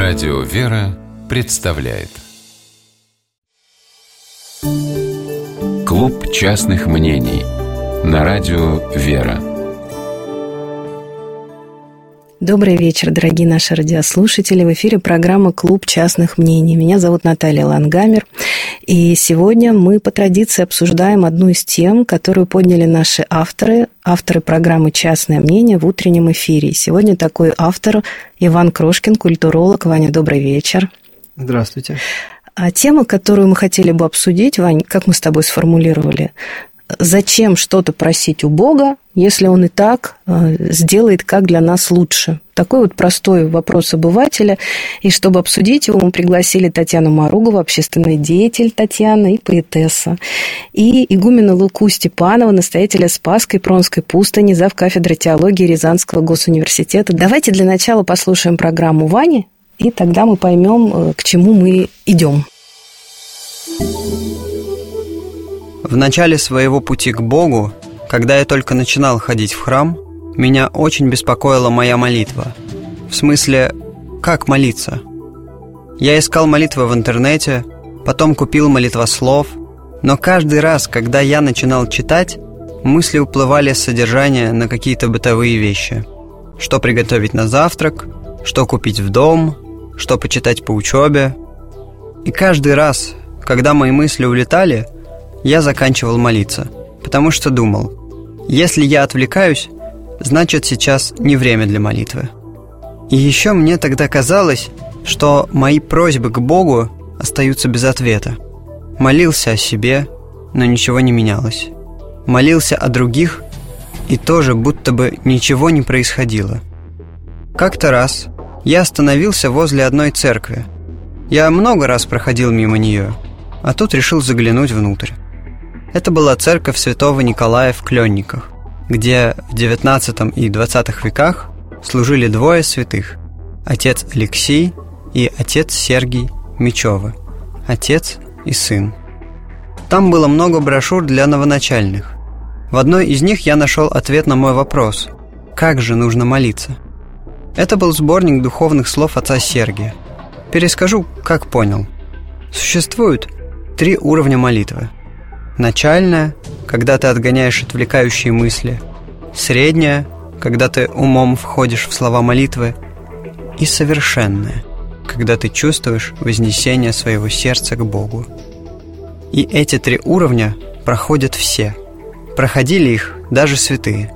Радио «Вера» представляет Клуб частных мнений на Радио «Вера». Добрый вечер, дорогие наши радиослушатели. В эфире программа «Клуб частных мнений». Меня зовут Наталья Лангамер. И сегодня мы по традиции обсуждаем одну из тем, которую подняли наши авторы программы «Частное мнение» в утреннем эфире. Сегодня такой автор Иван Крошкин, культуролог. Ваня, добрый вечер. Здравствуйте. А тема, которую мы хотели бы обсудить, Вань, как мы с тобой сформулировали, зачем что-то просить у Бога, если Он и так сделает, как для нас лучше? Такой вот простой вопрос обывателя. И чтобы обсудить его, мы пригласили Татьяну Маругову, общественный деятель Татьяна и поэтесса, и игумена Луку Степанова, настоятеля Спасской Пронской пустыни, завкафедры теологии Рязанского госуниверситета. Давайте для начала послушаем программу Вани, и тогда мы поймем, к чему мы идем. В начале своего пути к Богу, когда я только начинал ходить в храм, меня очень беспокоила моя молитва. В смысле, как молиться? Я искал молитвы в интернете, потом купил молитвослов, но каждый раз, когда я начинал читать, мысли уплывали с содержания на какие-то бытовые вещи. Что приготовить на завтрак, что купить в дом, что почитать по учебе. И каждый раз, когда мои мысли улетали, я заканчивал молиться, потому что думал, если я отвлекаюсь, значит сейчас не время для молитвы. И еще мне тогда казалось, что мои просьбы к Богу остаются без ответа. Молился о себе, но ничего не менялось. Молился о других, и тоже будто бы ничего не происходило. Как-то раз я остановился возле одной церкви. Я много раз проходил мимо нее, а тут решил заглянуть внутрь. Это была церковь святого Николая в Кленниках, где в XIX и XX веках служили двое святых – отец Алексий и отец Сергий Мечевы, отец и сын. Там было много брошюр для новоначальных. В одной из них я нашел ответ на мой вопрос – как же нужно молиться? Это был сборник духовных слов отца Сергия. Перескажу, как понял. Существует 3 уровня молитвы. Начальная, когда ты отгоняешь отвлекающие мысли. Средняя, когда ты умом входишь в слова молитвы. И совершенная, когда ты чувствуешь вознесение своего сердца к Богу. И эти 3 уровня проходят все. Проходили их даже святые.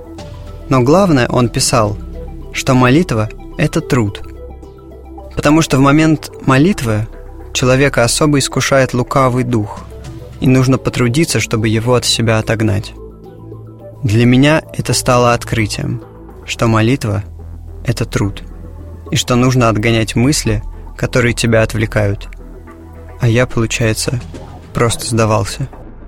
Но главное, он писал, что молитва – это труд. Потому что в момент молитвы человека особо искушает лукавый дух, и нужно потрудиться, чтобы его от себя отогнать. Для меня это стало открытием, что молитва – это труд, и что нужно отгонять мысли, которые тебя отвлекают. А я, получается, просто сдавался.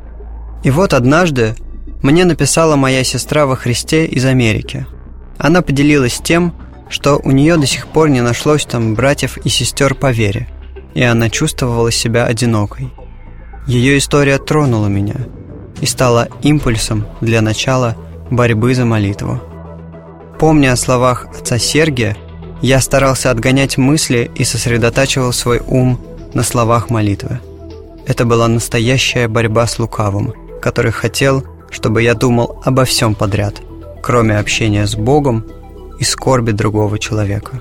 И вот однажды мне написала моя сестра во Христе из Америки. Она поделилась тем, что у нее до сих пор не нашлось там братьев и сестер по вере, и она чувствовала себя одинокой. Ее история тронула меня и стала импульсом для начала борьбы за молитву. Помня о словах отца Сергия, я старался отгонять мысли и сосредотачивал свой ум на словах молитвы. Это была настоящая борьба с лукавым, который хотел, чтобы я думал обо всем подряд, кроме общения с Богом и скорби другого человека.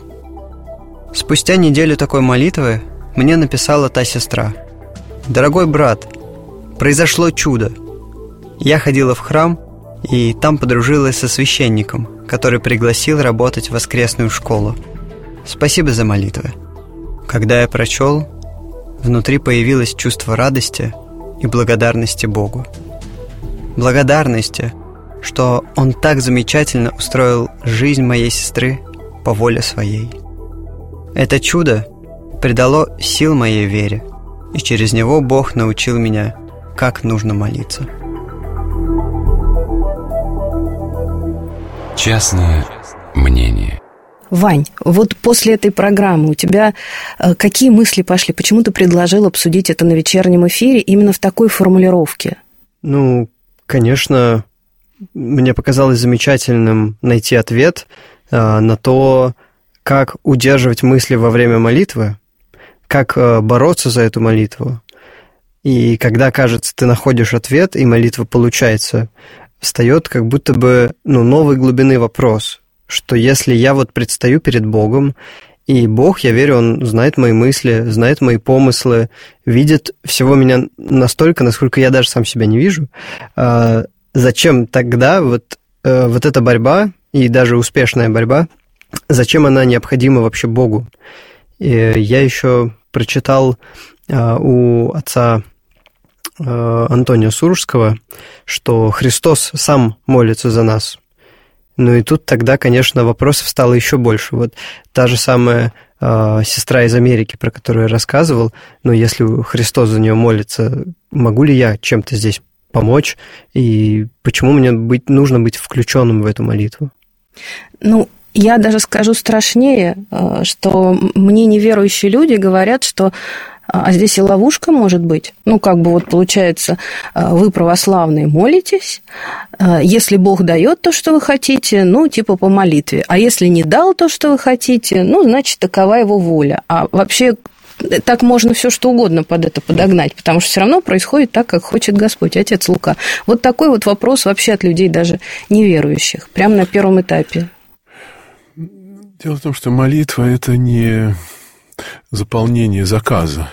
Спустя неделю такой молитвы мне написала та сестра: «Дорогой брат, произошло чудо. Я ходила в храм, и там подружилась со священником, который пригласил работать в воскресную школу. Спасибо за молитвы». Когда я прочел, внутри появилось чувство радости и благодарности Богу. Благодарности, что Он так замечательно устроил жизнь моей сестры по воле своей. Это чудо придало сил моей вере, и через него Бог научил меня, как нужно молиться. Частное мнение. Вань, вот после этой программы у тебя какие мысли пошли? Почему ты предложил обсудить это на вечернем эфире именно в такой формулировке? Ну, конечно, мне показалось замечательным найти ответ на то, как удерживать мысли во время молитвы, как бороться за эту молитву. И когда, кажется, ты находишь ответ, и молитва получается, встает как будто бы новой глубины вопрос, что если я вот предстаю перед Богом, и Бог, я верю, Он знает мои мысли, знает мои помыслы, видит всего меня настолько, насколько я даже сам себя не вижу, зачем тогда вот эта борьба, и даже успешная борьба, зачем она необходима вообще Богу? И я еще прочитал у отца Антония Сурожского, что Христос сам молится за нас. Ну и тут тогда, конечно, вопросов стало еще больше. Вот та же самая сестра из Америки, про которую я рассказывал, если Христос за нее молится, могу ли я чем-то здесь помочь? И почему мне нужно быть включенным в эту молитву? Я даже скажу страшнее, что мне неверующие люди говорят, что здесь и ловушка может быть. Получается, вы, православные, молитесь, если Бог дает то, что вы хотите, по молитве. А если не дал то, что вы хотите, значит, такова его воля. А вообще так можно все что угодно под это подогнать, потому что все равно происходит так, как хочет Господь, Отец Лука. Вот такой вот вопрос вообще от людей даже неверующих, прямо на первом этапе. Дело в том, что молитва – это не заполнение заказа,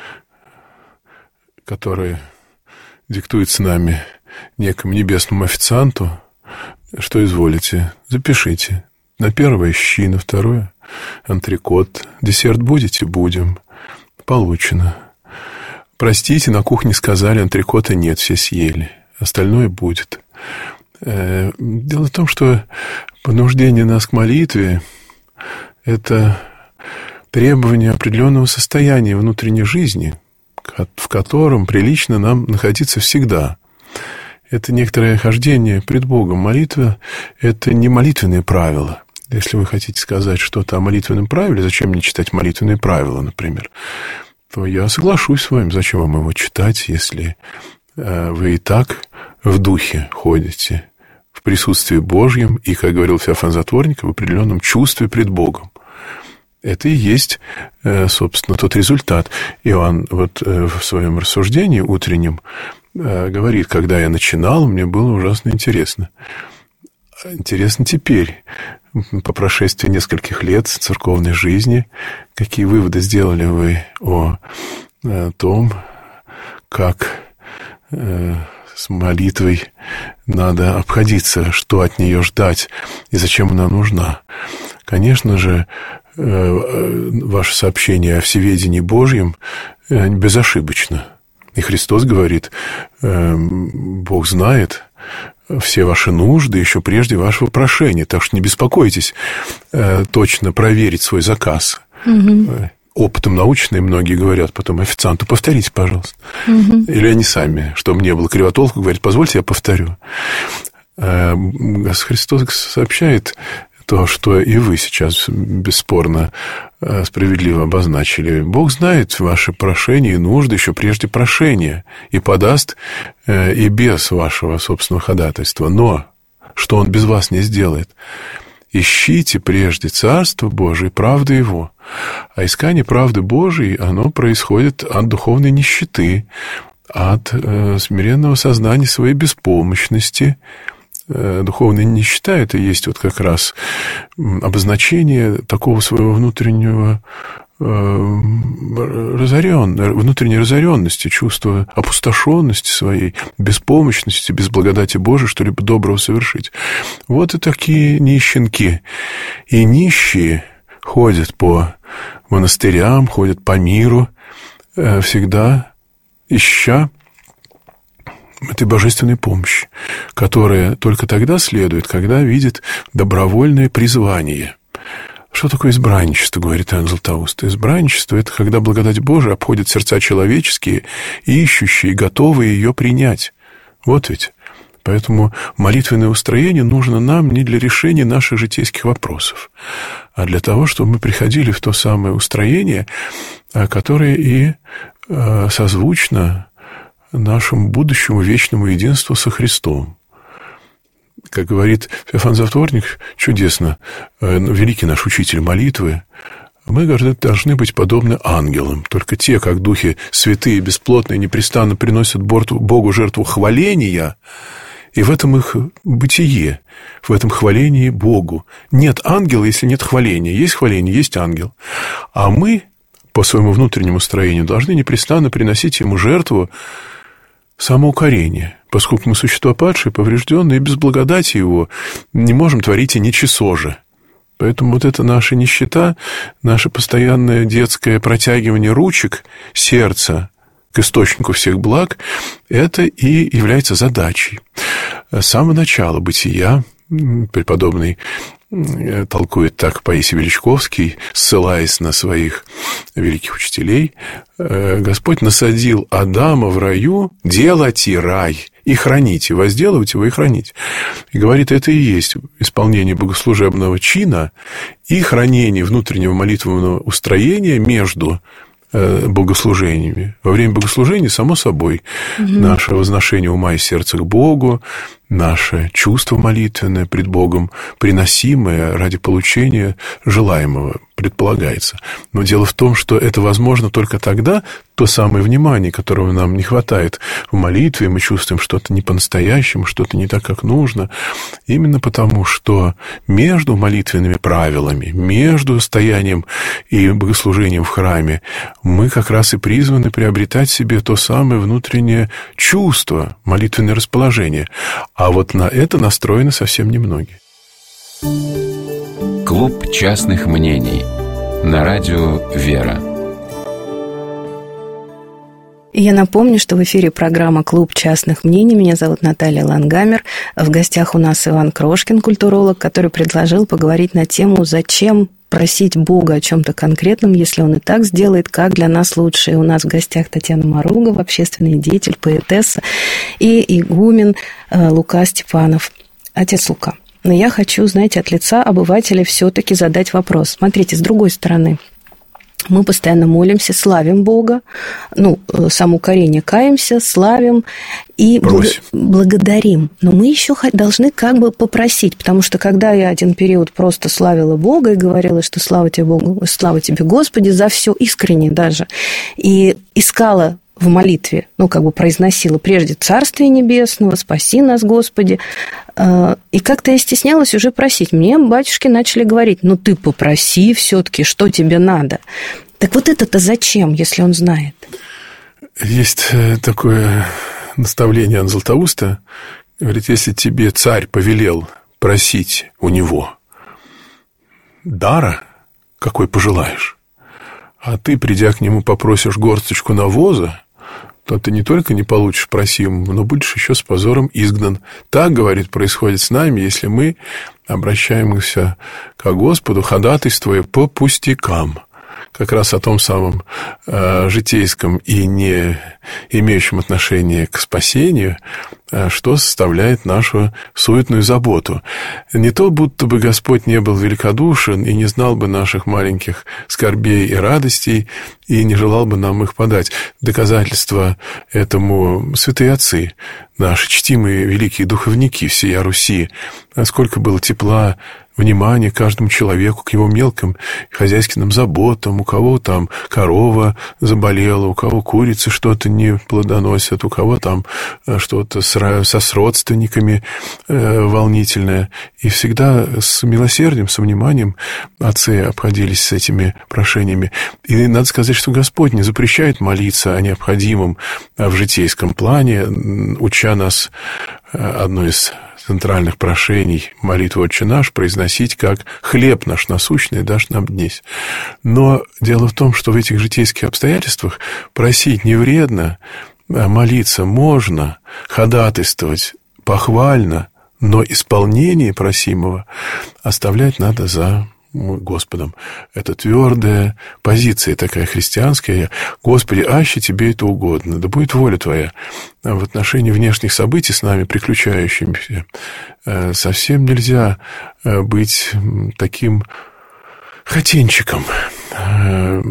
который диктуется нами некому небесному официанту. Что изволите, запишите. На первое щи, на второе антрекот. Десерт будете? Будем. Получено. Простите, на кухне сказали, антрекота нет, все съели. Остальное будет. Дело в том, что понуждение нас к молитве – это требование определенного состояния внутренней жизни, в котором прилично нам находиться всегда. Это некоторое хождение пред Богом. Молитва – это не молитвенные правила. Если вы хотите сказать что-то о молитвенном правиле, зачем мне читать молитвенные правила, например, то я соглашусь с вами. Зачем вам его читать, если вы и так в духе ходите, в присутствии Божьем и, как говорил Феофан Затворник, в определенном чувстве пред Богом. Это и есть, собственно, тот результат. Иоанн в своем рассуждении утреннем говорит, когда я начинал, мне было ужасно интересно. Интересно теперь, по прошествии нескольких лет церковной жизни, какие выводы сделали вы о том, как с молитвой надо обходиться, что от нее ждать и зачем она нужна. Конечно же, ваше сообщение о всеведении Божьем безошибочно. И Христос говорит, Бог знает все ваши нужды еще прежде вашего прошения, так что не беспокойтесь точно проверить свой заказ. Угу. Опытом научные многие говорят потом официанту: повторите, пожалуйста. Угу. Или они сами, чтобы не было кривотолку, говорят: позвольте, я повторю. Христос сообщает то, что и вы сейчас бесспорно справедливо обозначили. Бог знает ваши прошения и нужды еще прежде прошения и подаст и без вашего собственного ходатайства. Но что Он без вас не сделает? Ищите прежде Царство Божие и правды Его. А искание правды Божией, оно происходит от духовной нищеты, от смиренного сознания своей беспомощности. Духовная нищета – это есть вот как раз обозначение такого своего внутреннего внутренней разоренности, чувства опустошенности своей, беспомощности, без благодати Божией что-либо доброго совершить. Вот и такие нищенки. И нищие ходят по монастырям, ходят по миру, всегда ища этой божественной помощи, которая только тогда следует, когда видит добровольное призвание. Что такое избранничество, говорит Иоанн Златоуст? Избранничество – это когда благодать Божия обходит сердца человеческие, ищущие, готовые ее принять. Вот ведь. Поэтому молитвенное устроение нужно нам не для решения наших житейских вопросов, а для того, чтобы мы приходили в то самое устроение, которое и созвучно нашему будущему вечному единству со Христом. как говорит Феофан Затворник, чудесно, великий наш учитель молитвы, мы, говорит, должны быть подобны ангелам. Только те, как духи святые, бесплотные, непрестанно приносят Богу жертву хваления, и в этом их бытие, в этом хвалении Богу. Нет ангела, если нет хваления. Есть хваление, есть ангел. А мы, по своему внутреннему строению, должны непрестанно приносить ему жертву самоукорения, поскольку мы существа падшие, поврежденные, и без благодати его не можем творить и ничего же. Поэтому вот эта наша нищета, наше постоянное детское протягивание ручек сердца к источнику всех благ, это и является задачей. С самого начала бытия преподобный толкует так Паисий Величковский, ссылаясь на своих великих учителей, Господь насадил Адама в раю делать и рай, и хранить, и возделывать его, и хранить. И говорит, это и есть исполнение богослужебного чина и хранение внутреннего молитвенного устроения между богослужениями. Во время богослужения, само собой, наше возношение ума и сердца к Богу, наше чувство молитвенное пред Богом, приносимое ради получения желаемого, предполагается. Но дело в том, что это возможно только тогда, то самое внимание, которого нам не хватает в молитве, мы чувствуем что-то не по-настоящему, что-то не так, как нужно, именно потому, что между молитвенными правилами, между стоянием и богослужением в храме мы как раз и призваны приобретать себе то самое внутреннее чувство, молитвенное расположение. А вот на это настроены совсем немногие. Клуб частных мнений на радио «Вера». Я напомню, что в эфире программа «Клуб частных мнений». Меня зовут Наталья Лангамер. В гостях у нас Иван Крошкин, культуролог, который предложил поговорить на тему «Зачем просить Бога о чем-то конкретном, если Он и так сделает, как для нас лучше». И у нас в гостях Татьяна Маругова, общественный деятель, поэтесса, и игумен Лука Степанов. Отец Лука, но я хочу, знаете, от лица обывателя все-таки задать вопрос. Смотрите, с другой стороны, мы постоянно молимся, славим Бога, самоукорение, каемся, славим и благодарим. Но мы еще должны как бы попросить, потому что когда я один период просто славила Бога и говорила, что слава тебе, Богу, слава тебе, Господи, за все, искренне даже, и искала в молитве, произносила прежде «Царствие небесного», «Спаси нас, Господи». И как-то я стеснялась уже просить. Мне батюшки начали говорить: ты попроси все-таки, что тебе надо. Так вот это-то зачем, если он знает? Есть такое наставление Иоанна Златоуста. Говорит, если тебе царь повелел просить у него дара, какой пожелаешь, а ты, придя к нему, попросишь горсточку навоза, то ты не только не получишь просимого, но будешь еще с позором изгнан. Так, говорит, происходит с нами, если мы обращаемся к Господу, ходатайствуя по пустякам. Как раз о том самом житейском и не имеющем отношения к спасению, что составляет нашу суетную заботу. Не то, будто бы Господь не был великодушен и не знал бы наших маленьких скорбей и радостей, и не желал бы нам их подать. Доказательство этому святые отцы, наши чтимые великие духовники всея Руси. Насколько было тепла, внимание каждому человеку, к его мелким хозяйственным заботам, у кого там корова заболела, у кого курицы что-то не плодоносят, у кого там что-то с родственниками волнительное. И всегда с милосердием, с вниманием отцы обходились с этими прошениями. И надо сказать, что Господь не запрещает молиться о необходимом в житейском плане, уча нас одной из центральных прошений молитвы «Отче наш» произносить как «хлеб наш насущный дашь нам днесь». Но дело в том, что в этих житейских обстоятельствах просить не вредно, молиться можно, ходатайствовать похвально, но исполнение просимого оставлять надо за Господом. Это твердая позиция такая христианская. Господи, аще тебе это угодно, да будет воля твоя. В отношении внешних событий с нами приключающимися совсем нельзя быть таким хотенчиком.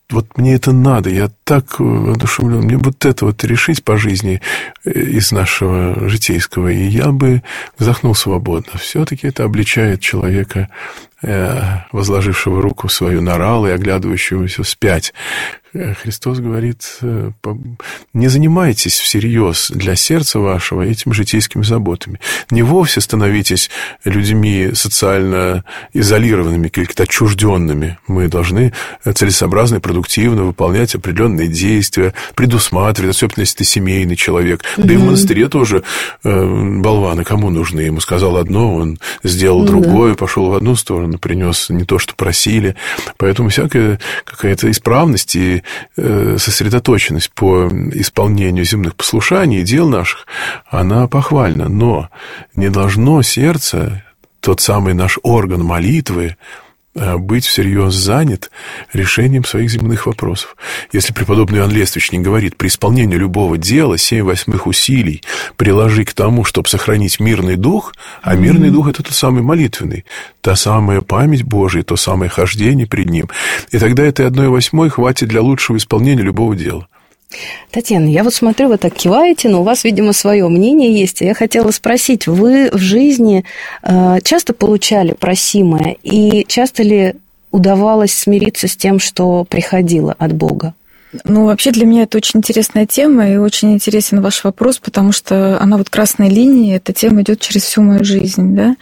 вот мне это надо, я так одушевлен, мне вот это вот решить по жизни из нашего житейского, и я бы вздохнул свободно. Все-таки это обличает человека, возложившего руку свою на рал и оглядывающегося вспять. Христос говорит, не занимайтесь всерьез для сердца вашего этими житейскими заботами. Не вовсе становитесь людьми социально изолированными, как-то отчужденными. Мы должны целесообразно и продуктивно выполнять определенные действия, предусматривать, особенно если ты семейный человек. Да и в монастыре тоже болваны кому нужны? Ему сказал одно, он сделал другое, пошел в одну сторону, принес не то, что просили. Поэтому всякая какая-то исправность и сосредоточенность по исполнению земных послушаний и дел наших, она похвальна. Но не должно сердце, тот самый наш орган молитвы, быть всерьез занят решением своих земных вопросов. Если преподобный Иоанн Лествичник говорит, при исполнении любого дела 7/8 усилий приложи к тому, чтобы сохранить мирный дух, а мирный дух – это тот самый молитвенный, та самая память Божия, то самое хождение пред Ним. И тогда этой 1/8 хватит для лучшего исполнения любого дела. Татьяна, я вот смотрю, вы так киваете, но у вас, видимо, свое мнение есть. Я хотела спросить, вы в жизни часто получали просимое, и часто ли удавалось смириться с тем, что приходило от Бога? Ну, вообще для меня это очень интересная тема, и очень интересен ваш вопрос, потому что она вот красной линией, эта тема идет через всю мою жизнь, да.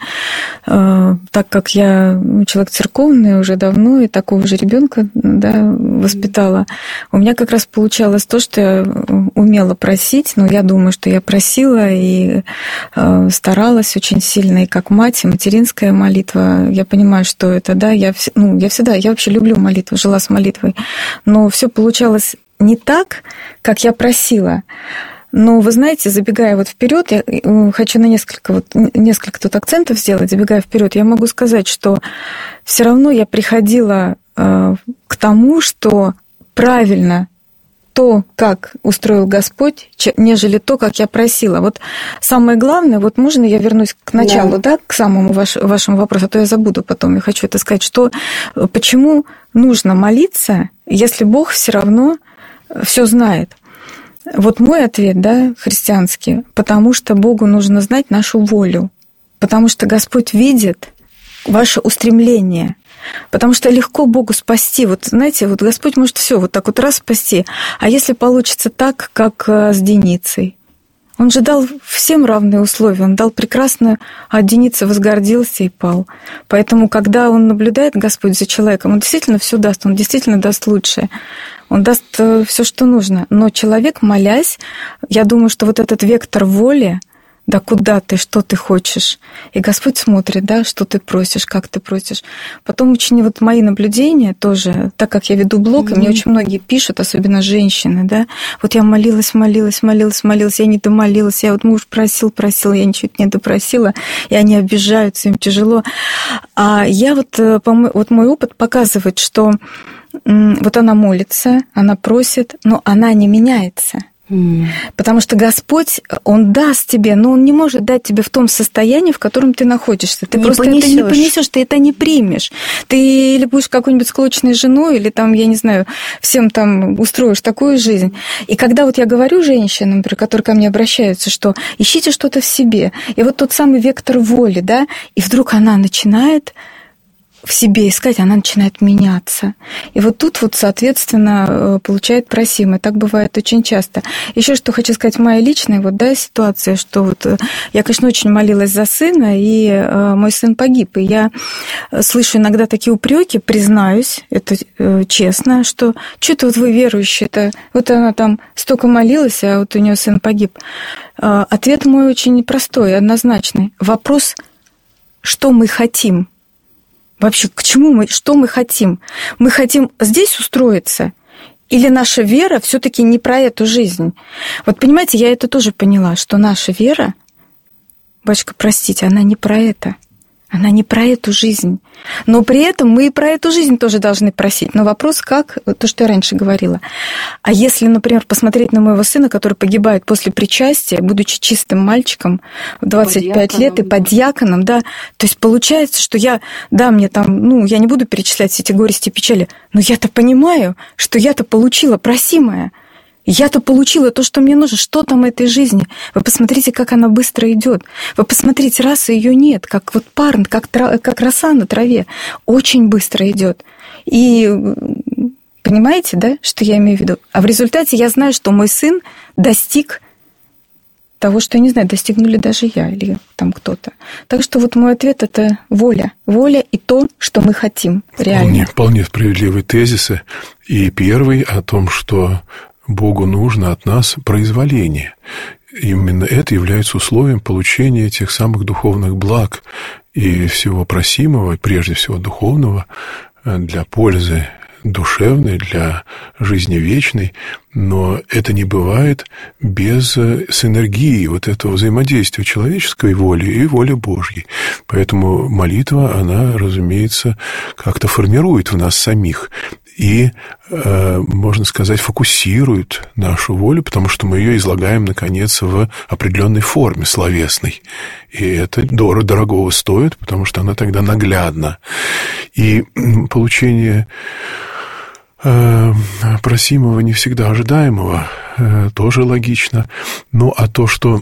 Так как я человек церковный уже давно, и такого же ребенка, да, воспитала, у меня как раз получалось то, что я умела просить, но я думаю, что я просила и старалась очень сильно, и как мать, и материнская молитва, я понимаю, что это, да, я вообще люблю молитву, жила с молитвой, но все получалось не так, как я просила. Но вы знаете, забегая вот вперед, я хочу на несколько тут акцентов сделать. Забегая вперед, я могу сказать, что все равно я приходила к тому, что правильно то, как устроил Господь, нежели то, как я просила. Вот самое главное, вот можно я вернусь к началу, да, к самому вашему вопросу, а то я забуду потом. Я хочу это сказать, что почему нужно молиться, если Бог все равно все знает. Вот мой ответ, да, христианский, потому что Богу нужно знать нашу волю, потому что Господь видит ваше устремление, потому что легко Богу спасти. Вот знаете, вот Господь может все вот так вот раз спасти, а если получится так, как с Деницей? Он же дал всем равные условия, он дал прекрасно, а Деница возгордился и пал. Поэтому, когда он наблюдает, Господь, за человеком, он действительно все даст, он действительно даст лучшее. Он даст все, что нужно. Но человек, молясь, я думаю, что вот этот вектор воли, да куда ты, что ты хочешь. И Господь смотрит, да, что ты просишь, как ты просишь. Потом очень вот мои наблюдения тоже, так как я веду блог, и мне очень многие пишут, особенно женщины, да, вот я молилась, я не домолилась, я вот муж просил, я ничего не допросила, и они обижаются, им тяжело. А я вот мой опыт показывает, что вот она молится, она просит, но она не меняется. Потому что Господь, Он даст тебе, но Он не может дать тебе в том состоянии, в котором ты находишься. Ты просто это не понесешь, ты это не примешь. Ты или будешь какой-нибудь склочной женой, или там, я не знаю, всем там устроишь такую жизнь. И когда вот я говорю женщинам, например, которые ко мне обращаются, что ищите что-то в себе, и вот тот самый вектор воли, да, и вдруг она начинает в себе искать, она начинает меняться. И вот тут вот, соответственно, получает просимое. Так бывает очень часто. Еще что хочу сказать, моя личная вот, да, ситуация, что вот я, конечно, очень молилась за сына, и мой сын погиб. И я слышу иногда такие упреки, признаюсь, это честно, что что-то вот вы верующие-то, вот она там столько молилась, а вот у нее сын погиб. Ответ мой очень простой, однозначный. Вопрос, что мы хотим? Вообще, к чему что мы хотим? Мы хотим здесь устроиться? Или наша вера все-таки не про эту жизнь? Вот понимаете, я это тоже поняла, что наша вера, батюшка, простите, она не про это. Она не про эту жизнь. Но при этом мы и про эту жизнь тоже должны просить. Но вопрос, как, то, что я раньше говорила. А если, например, посмотреть на моего сына, который погибает после причастия, будучи чистым мальчиком в 25 лет и подьяконом, да, то есть получается, что я не буду перечислять все эти горести и печали, но я-то понимаю, что я-то получила просимое. Я-то получила то, что мне нужно. Что там в этой жизни? Вы посмотрите, как она быстро идет. Вы посмотрите, раз ее нет, как вот пар, как роса на траве. Очень быстро идет. И понимаете, да, что я имею в виду? А в результате я знаю, что мой сын достиг того, что, я не знаю, достигнули даже я или там кто-то. Так что вот мой ответ – это воля. Воля и то, что мы хотим реально. Вполне справедливые тезисы. И первый о том, что Богу нужно от нас произволение. Именно это является условием получения этих самых духовных благ и всего просимого, прежде всего духовного, для пользы душевной, для жизни вечной. Но это не бывает без синергии вот этого взаимодействия человеческой воли и воли Божьей. Поэтому молитва, она, разумеется, как-то формирует в нас самих и, можно сказать, фокусирует нашу волю, потому что мы ее излагаем, наконец, в определенной форме словесной. И это дорогого стоит, потому что она тогда наглядна. И получение просимого, не всегда ожидаемого, тоже логично. Ну, а то, что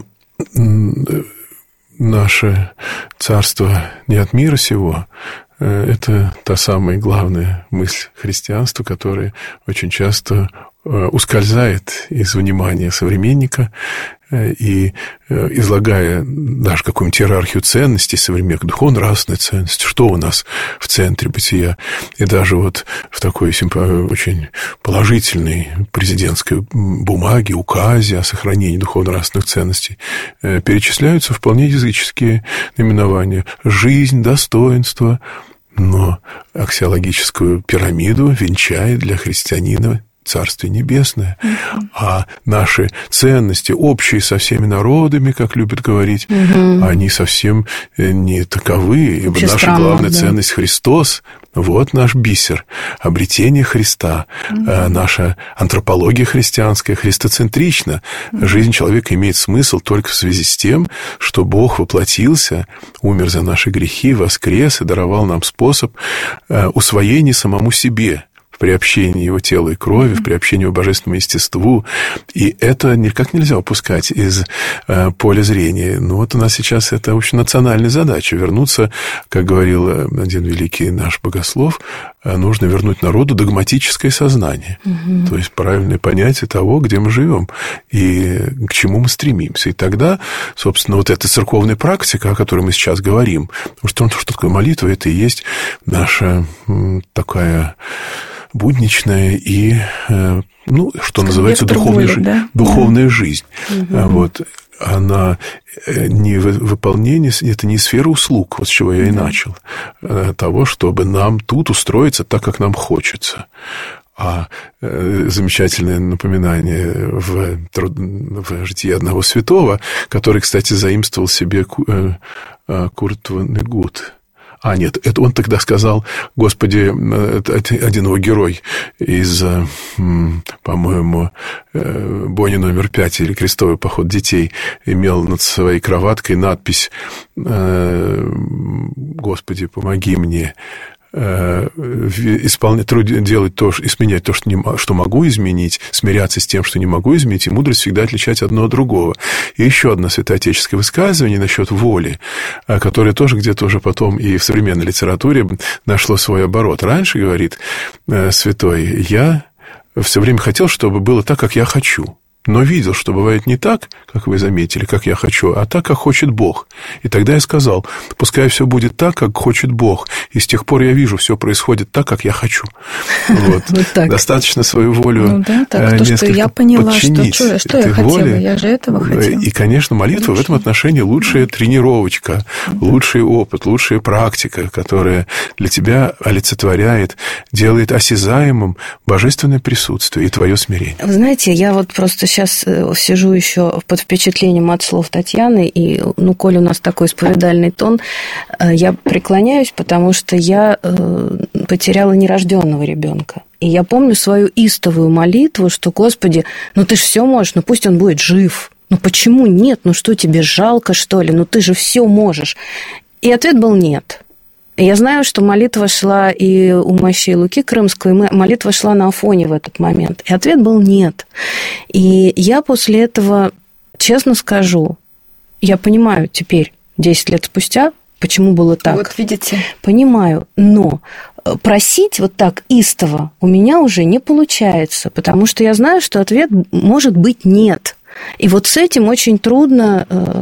наше царство не от мира сего, это та самая главная мысль христианства, которая очень часто ускользает из внимания современника, и излагая даже какую-нибудь иерархию ценностей современных, духовно-нравственной ценности, что у нас в центре бытия, и даже вот в такой очень положительной президентской бумаге, указе о сохранении духовно-нравственных ценностей перечисляются вполне языческие наименования: жизнь, достоинство, но аксиологическую пирамиду венчает для христианина Царствие Небесное. А наши ценности, общие со всеми народами, как любят говорить, они совсем не таковы, ибо наша главная ценность — Христос. Вот наш бисер, обретение Христа. Наша антропология христианская христоцентрична. Жизнь человека имеет смысл только в связи с тем, что Бог воплотился, умер за наши грехи, воскрес и даровал нам способ усвоения самому себе, в приобщении его тела и крови, в приобщении его божественному естеству. И это никак нельзя упускать из поля зрения. Ну, вот у нас сейчас это общенациональная задача — вернуться, как говорил один великий наш богослов, нужно вернуть народу догматическое сознание. То есть правильное понятие того, где мы живем и к чему мы стремимся. И тогда, собственно, вот эта церковная практика, о которой мы сейчас говорим, потому что такое молитва, это и есть наша такая будничная и, что называется, духовная жизнь. Вот. Она не выполнение, это не сфера услуг, вот с чего я и начал, того, чтобы нам тут устроиться так, как нам хочется. А замечательное напоминание в житии одного святого, который, кстати, заимствовал себе Курт Воннегут. Нет, это он тогда сказал: Господи, один его герой из, по-моему, Бонни номер 5 или Крестовый поход детей имел над своей кроваткой надпись: Господи, помоги мне делать то, изменять то, что могу изменить, смиряться с тем, что не могу изменить, и мудрость всегда отличать одно от другого. И еще одно святоотеческое высказывание насчет воли, которое тоже где-то уже потом и в современной литературе нашло свой оборот. Раньше, говорит святой, я все время хотел, чтобы было так, как я хочу. Но видел, что бывает не так, как вы заметили, как я хочу, а так, как хочет Бог. И тогда я сказал: пускай все будет так, как хочет Бог. И с тех пор я вижу, все происходит так, как я хочу. Вот. Достаточно свою волю несколько я поняла, подчинить что я хотела, я же этого хотела. И, конечно, молитва в этом отношении лучшая тренировочка, лучший опыт, лучшая практика, которая для тебя олицетворяет, делает осязаемым божественное присутствие и твое смирение. Вы знаете, я вот просто сейчас сейчас сижу еще под впечатлением от слов Татьяны, и, коль у нас такой исповедальный тон, я преклоняюсь, потому что я потеряла нерожденного ребенка. И я помню свою истовую молитву, что, Господи, ты же все можешь, пусть он будет жив. Почему нет? Что, тебе жалко, что ли? Ты же все можешь. И ответ был нет. Я знаю, что молитва шла и у мощей Луки Крымского, и молитва шла на Афоне в этот момент. И ответ был нет. И я после этого, честно скажу, я понимаю теперь, 10 лет спустя, почему было так. Вот видите. Понимаю, но просить вот так истово у меня уже не получается, потому что я знаю, что ответ может быть нет. И вот с этим очень трудно,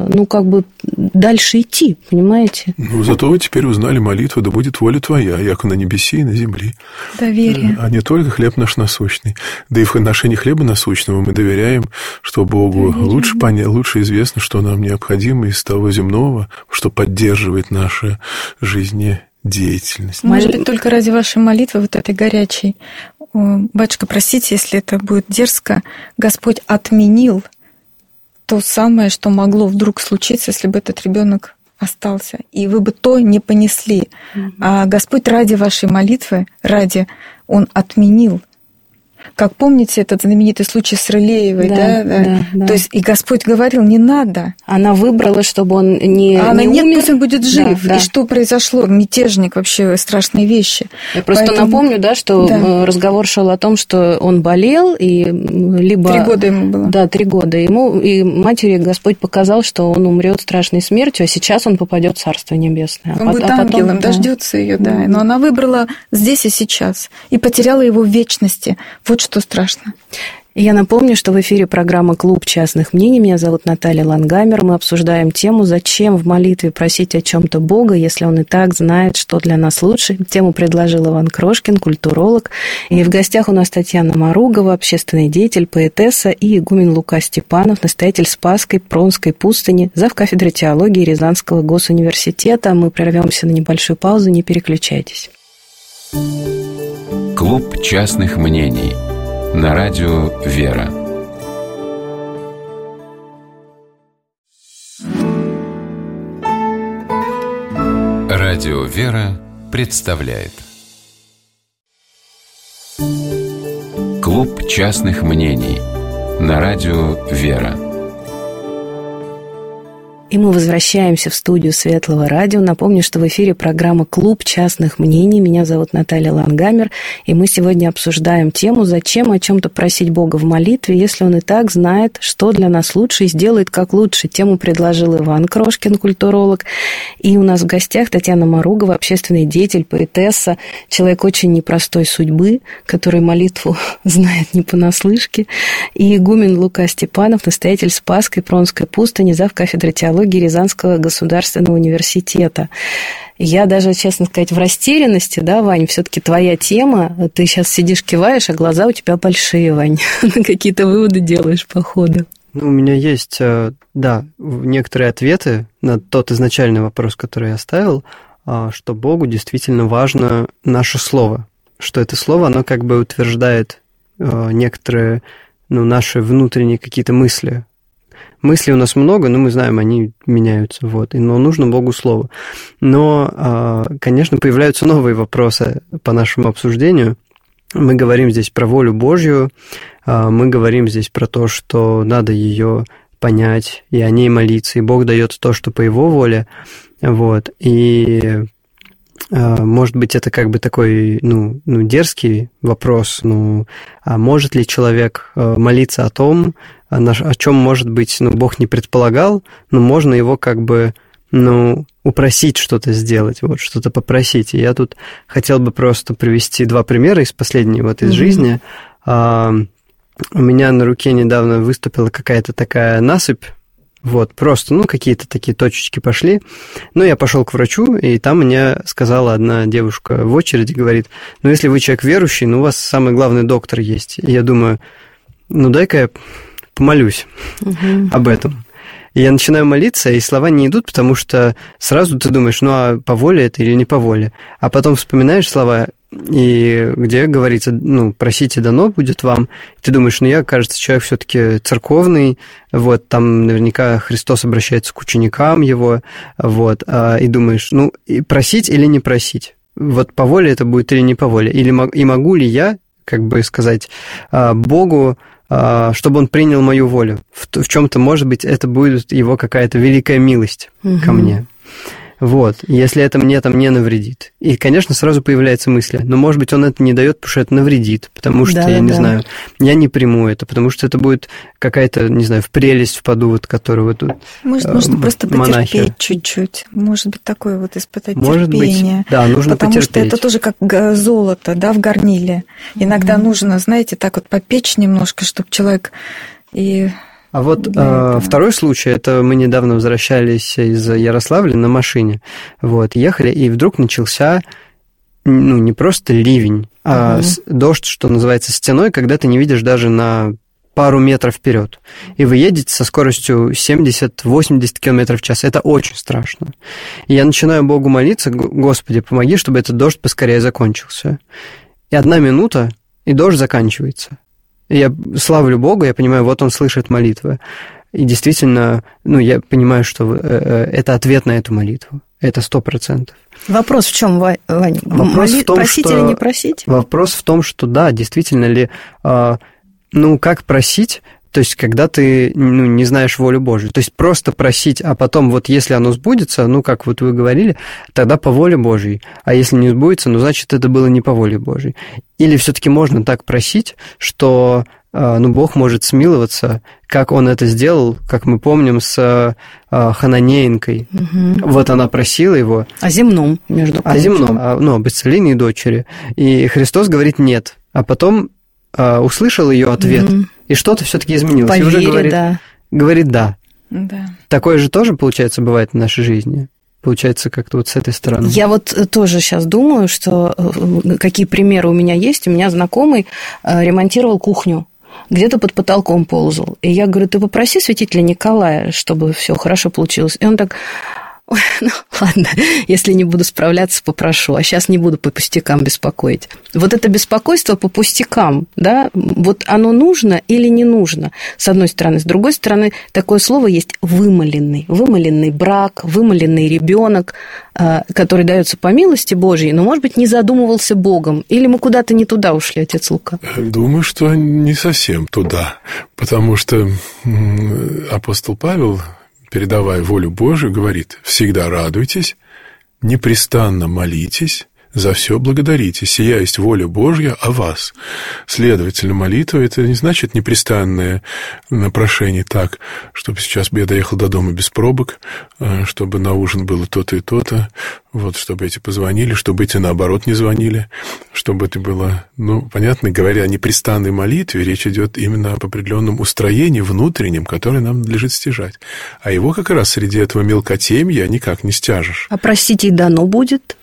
дальше идти, понимаете? Зато вы теперь узнали молитву: «Да будет воля твоя, яко на небеси и на земли». Доверие. А не только хлеб наш насущный. Да и в отношении хлеба насущного мы доверяем, что Богу лучше известно, что нам необходимо из того земного, что поддерживает нашу жизнедеятельность. Может быть, только ради вашей молитвы, вот этой горячей. Батюшка, простите, если это будет дерзко, Господь отменил то самое, что могло вдруг случиться, если бы этот ребенок остался, и вы бы то не понесли. А Господь ради вашей молитвы, Он отменил. Как помните этот знаменитый случай с Рылеевой, да? То есть и Господь говорил: не надо. Она выбрала, чтобы он не умер. Пусть он будет жив. И что произошло? Мятежник, вообще страшные вещи. Я просто напомню, что разговор шел о том, что он болел, и либо... 3 года ему было. Да, 3 года. Ему и матери Господь показал, что он умрет страшной смертью, а сейчас он попадет в Царство Небесное. Он будет ангелом, дождется ее, Но она выбрала здесь и сейчас и потеряла его в вечности. Вот что страшно. Я напомню, что в эфире программа «Клуб частных мнений». Меня зовут Наталья Лангамер. Мы обсуждаем тему «Зачем в молитве просить о чем-то Бога, если Он и так знает, что для нас лучше?». Тему предложил Иван Крошкин, культуролог. И в гостях у нас Татьяна Маругова, общественный деятель, поэтесса, и игумен Лука Степанов, настоятель Спасской Пронской пустыни, завкафедры теологии Рязанского госуниверситета. Мы прервемся на небольшую паузу, не переключайтесь. Клуб частных мнений на радио «Вера». Радио «Вера» представляет Клуб частных мнений на радио «Вера». И мы возвращаемся в студию Светлого радио. Напомню, что в эфире программа «Клуб частных мнений». Меня зовут Наталья Лангамер, и мы сегодня обсуждаем тему «Зачем о чем-то просить Бога в молитве, если Он и так знает, что для нас лучше и сделает как лучше». Тему предложил Иван Крошкин, культуролог. И у нас в гостях Татьяна Маругова, общественный деятель, поэтесса, человек очень непростой судьбы, который молитву знает не понаслышке, и игумен Лука Степанов, настоятель Спасской Пронской пустыни, завкафедры теологии Рязанского государственного университета. Я даже, честно сказать, в растерянности, Вань, все-таки твоя тема, ты сейчас сидишь, киваешь, а глаза у тебя большие, Вань. Какие-то выводы делаешь по ходу. У меня есть, некоторые ответы на тот изначальный вопрос, который я ставил, что Богу действительно важно наше слово, что это слово, оно как бы утверждает некоторые, наши внутренние какие-то мысли. Мыслей у нас много, но мы знаем, они меняются, но нужно Богу слово. Но, конечно, появляются новые вопросы по нашему обсуждению. Мы говорим здесь про волю Божью, мы говорим здесь про то, что надо ее понять и о ней молиться, и Бог дает то, что по Его воле, и... Может быть, это как бы такой, дерзкий вопрос, а может ли человек молиться о том, о чем, может быть, Бог не предполагал, но можно его как бы, упросить что-то сделать, что-то попросить. И я тут хотел бы просто привести 2 примера из последней из жизни. У меня на руке недавно выступила какая-то такая насыпь, просто, какие-то такие точечки пошли. Но я пошел к врачу, и там мне сказала одна девушка в очереди, говорит, если вы человек верующий, у вас самый главный доктор есть. И я думаю, дай-ка я помолюсь об этом. И я начинаю молиться, и слова не идут, потому что сразу ты думаешь, а по воле это или не по воле. А потом вспоминаешь слова, и где говорится, просите, дано будет вам. Ты думаешь, я, кажется, человек все-таки церковный, вот, там наверняка Христос обращается к ученикам его, вот, и думаешь, просить или не просить? Вот по воле это будет или не по воле? И могу ли я, сказать Богу, чтобы он принял мою волю? В чем-то, может быть, это будет его какая-то великая милость ко мне. Вот, если это мне не навредит. И, конечно, сразу появляется мысль, может быть, он это не дает, потому что это навредит, потому что, я не знаю, я не приму это, потому что это будет какая-то, не знаю, в прелесть впаду, вот, которую вот тут может, нужно просто монахи. Потерпеть чуть-чуть. Может быть, такое вот испытать может терпение. Быть, да, нужно потому потерпеть. Потому что это тоже как золото, да, в горниле. Иногда нужно, знаете, так вот попечь немножко, чтобы человек и... А вот второй случай, это мы недавно возвращались из Ярославля на машине, вот, ехали, и вдруг начался, не просто ливень, а дождь, что называется, стеной, когда ты не видишь даже на пару метров вперед. И вы едете со скоростью 70-80 км в час. Это очень страшно. И я начинаю Богу молиться: Господи, помоги, чтобы этот дождь поскорее закончился. И 1 минута, и дождь заканчивается. И я славлю Бога, я понимаю, вот Он слышит молитвы. И действительно, я понимаю, что это ответ на эту молитву. Это 100%. Вопрос в чем, Вань? Просить или не просить? Вопрос в том, что да, действительно ли, как просить, то есть когда ты не знаешь волю Божию. То есть просто просить, а потом вот если оно сбудется, как вот вы говорили, тогда по воле Божьей. А если не сбудется, значит, это было не по воле Божьей. Или все-таки можно так просить, что Бог может смиловаться, как Он это сделал, как мы помним, с Хананеенкой. Угу. Вот она просила его. О земном, между прочим. О земном, об исцелении дочери. И Христос говорит «нет». А потом услышал ее ответ, и что-то все-таки изменилось. По и уже вере, говорит «да». Да. Такое же тоже, получается, бывает в нашей жизни? Получается, как-то вот с этой стороны. Я вот тоже сейчас думаю, что какие примеры у меня есть. У меня знакомый ремонтировал кухню, где-то под потолком ползал. И я говорю: ты попроси святителя Николая, чтобы все хорошо получилось. И он так: ой, ладно, если не буду справляться, попрошу, а сейчас не буду по пустякам беспокоить. Вот это беспокойство по пустякам, да, вот оно нужно или не нужно, с одной стороны. С другой стороны, такое слово есть вымоленный брак, вымоленный ребенок, который дается по милости Божьей, но, может быть, не задумывался Богом, или мы куда-то не туда ушли, отец Лука? Думаю, что не совсем туда, потому что апостол Павел, передавая волю Божию, говорит: всегда радуйтесь, непрестанно молитесь, за все благодарите, сия есть воля Божья о вас. Следовательно, молитва – это не значит непрестанное прошение так, чтобы сейчас бы я доехал до дома без пробок, чтобы на ужин было то-то и то-то, вот, чтобы эти позвонили, чтобы эти, наоборот, не звонили, чтобы это было... понятно говоря, о непрестанной молитве речь идет именно об определенном устроении внутреннем, которое нам надлежит стяжать. А его как раз среди этого мелкотемья никак не стяжешь. А просите, и дано будет?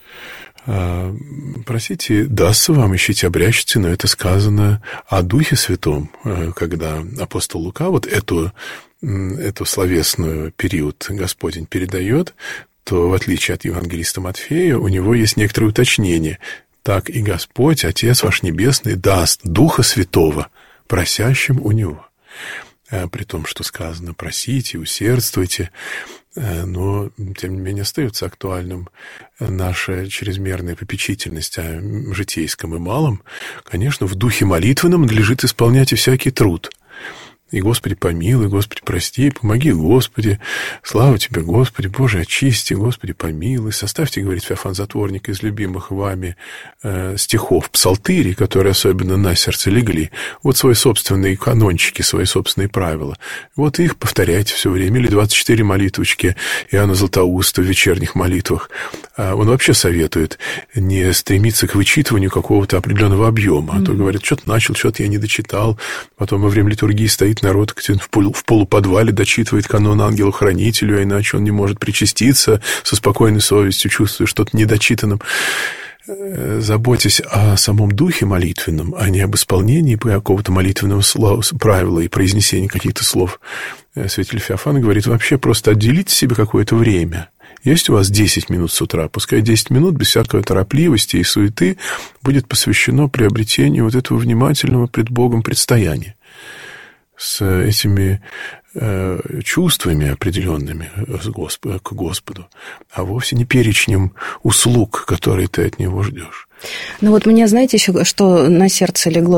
Просите, дастся вам, ищите, обрящите, но это сказано о Духе Святом, когда апостол Лука вот эту словесную период Господень передает, то, в отличие от евангелиста Матфея, у него есть некоторые уточнения. Так и Господь, Отец ваш Небесный, даст Духа Святого просящим у Него. При том, что сказано: просите, усердствуйте. Но, тем не менее, остается актуальным наша чрезмерная попечительность о житейском и малом. Конечно, в духе молитвенном надлежит исполнять и всякий труд. И Господи помилуй, Господи прости, помоги, Господи, слава Тебе, Господи, Боже, очисти, Господи помилуй. Составьте, говорит Феофан Затворник, из любимых вами стихов псалтыри, которые особенно на сердце легли, вот свои собственные канончики, свои собственные правила. Вот их повторяйте все время, или 24 молитвочки Иоанна Златоуста в вечерних молитвах. Он вообще советует не стремиться к вычитыванию какого-то определенного объема, а то говорит: что-то начал, что-то я не дочитал, потом во время литургии стоит народ в полуподвале, дочитывает канон ангелу-хранителю, а иначе он не может причаститься со спокойной совестью, чувствуя что-то недочитанным. Заботьтесь о самом духе молитвенном, а не об исполнении какого-то молитвенного правила и произнесении каких-то слов. Святитель Феофан говорит: вообще просто отделите себе какое-то время Есть у вас 10 минут с утра, пускай 10 минут без всякой торопливости и суеты будет посвящено приобретению вот этого внимательного пред Богом предстояния с этими чувствами определенными к Господу, а вовсе не перечнем услуг, которые ты от Него ждешь. Ну вот мне, знаете, еще что на сердце легло,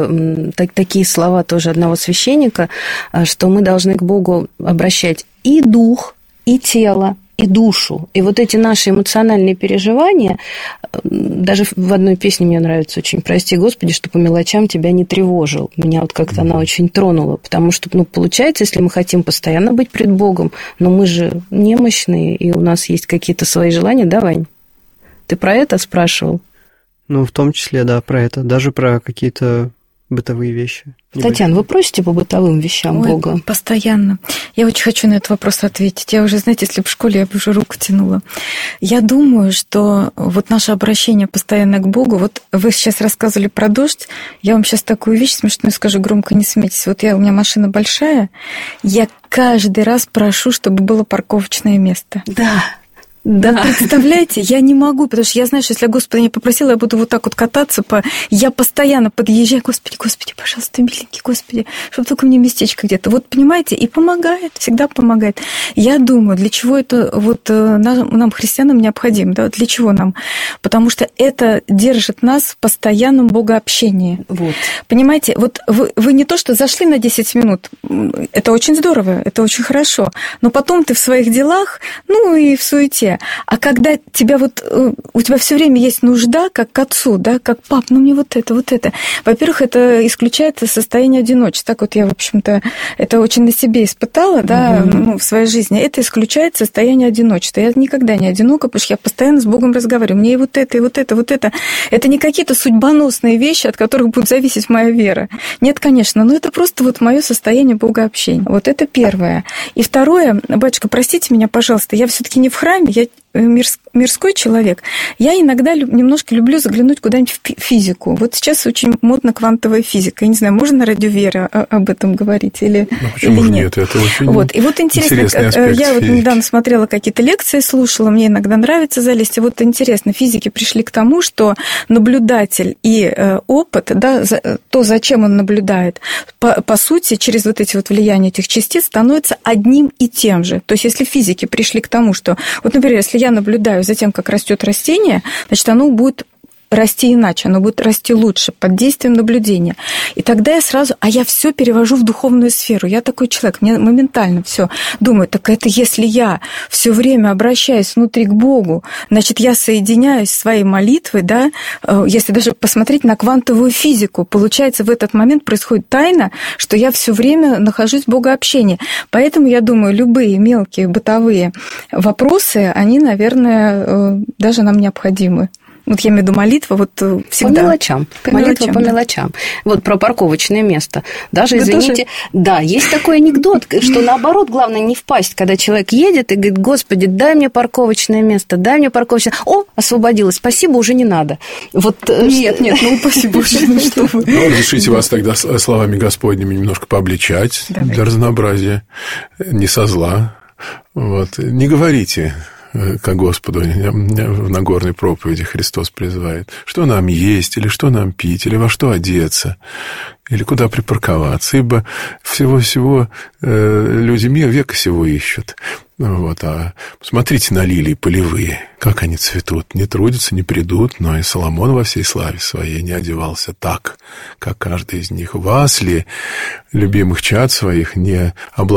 такие слова тоже одного священника, что мы должны к Богу обращать и дух, и тело, и душу. И вот эти наши эмоциональные переживания, даже в одной песне мне нравится очень «Прости, Господи, что по мелочам тебя не тревожил». Меня вот как-то она очень тронула, потому что, получается, если мы хотим постоянно быть пред Богом, но мы же немощные, и у нас есть какие-то свои желания, да, Вань? Ты про это спрашивал? Ну, в том числе, да, про это. Даже про какие-то бытовые вещи. Татьяна, вы просите по бытовым вещам Бога? Постоянно. Я очень хочу на этот вопрос ответить. Я уже, знаете, если бы в школе, я бы уже руку тянула. Я думаю, что вот наше обращение постоянно к Богу, вот вы сейчас рассказывали про дождь, я вам сейчас такую вещь смешную скажу, громко не смейтесь. Вот у меня машина большая, я каждый раз прошу, чтобы было парковочное место. Да. Да, представляете, я не могу, потому что я знаю, что если я Господа не попросила, я буду вот так вот кататься Я постоянно подъезжаю, Господи, пожалуйста, миленький, Господи, чтобы только мне местечко где-то. Вот, понимаете, и помогает, всегда помогает. Я думаю, для чего это вот нам, христианам, необходимо, да, для чего нам? Потому что это держит нас в постоянном богообщении. Вот. Понимаете, вот вы не то, что зашли на 10 минут, это очень здорово, это очень хорошо, но потом ты в своих делах, и в суете. А когда у тебя все время есть нужда, как к отцу, да, как пап, мне вот это. Во-первых, это исключает состояние одиночества. Так вот я, в общем-то, это очень на себе испытала, да, в своей жизни. Это исключает состояние одиночества. Я никогда не одинока, потому что я постоянно с Богом разговариваю. Мне и вот это. Это не какие-то судьбоносные вещи, от которых будет зависеть моя вера. Нет, конечно, но это просто вот мое состояние богообщения. Вот это первое. И второе, батюшка, простите меня, пожалуйста, я все-таки не в храме, я мирской человек, я иногда немножко люблю заглянуть куда-нибудь в физику. Вот сейчас очень модна квантовая физика. Я не знаю, можно на радио Вера об этом говорить или почему или нет? Это очень И вот интересно, я вот недавно смотрела какие-то лекции, слушала, мне иногда нравится залезть. И вот интересно, физики пришли к тому, что наблюдатель и опыт, да, то, зачем он наблюдает, по сути, через вот эти вот влияния этих частиц становится одним и тем же. То есть, если физики пришли к тому, что, вот, например, если я наблюдаю за тем, как растет растение, значит, оно будет расти иначе, оно будет расти лучше под действием наблюдения. И тогда я все перевожу в духовную сферу. Я такой человек, мне моментально все думаю, так это если я все время обращаюсь внутри к Богу, значит, я соединяюсь своей молитвой, да, если даже посмотреть на квантовую физику, получается, в этот момент происходит тайна, что я все время нахожусь в богообщении. Поэтому, я думаю, любые мелкие бытовые вопросы, они, наверное, даже нам необходимы. Вот я имею в виду молитва, вот всегда. Молитва по мелочам. Вот про парковочное место. Даже, извините, да, есть такой анекдот, что наоборот, главное не впасть, когда человек едет и говорит, Господи, дай мне парковочное место, О, освободилось, спасибо, уже не надо. Нет, спасибо, что вы. Разрешите вас тогда словами Господними немножко пообличать для разнообразия, не со зла. Не говорите к Господу в Нагорной проповеди Христос призывает, что нам есть, или что нам пить, или во что одеться, или куда припарковаться, ибо всего-всего люди века сего ищут. А посмотрите на лилии полевые, как они цветут, не трудятся, не придут, но и Соломон во всей славе своей не одевался так, как каждый из них. Вас ли, любимых чад своих, не